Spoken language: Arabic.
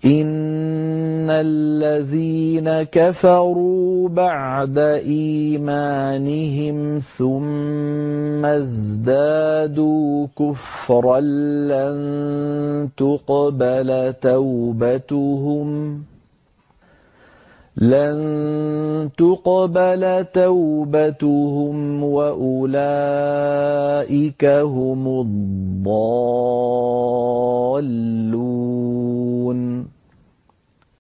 إِنَّ الَّذِينَ كَفَرُوا بَعْدَ إِيمَانِهِمْ ثُمَّ ازْدَادُوا كُفْرًا لَّن تُقْبَلَ تَوْبَتُهُمْ وَأُولَٰئِكَ هُمُ الضَّالُّونَ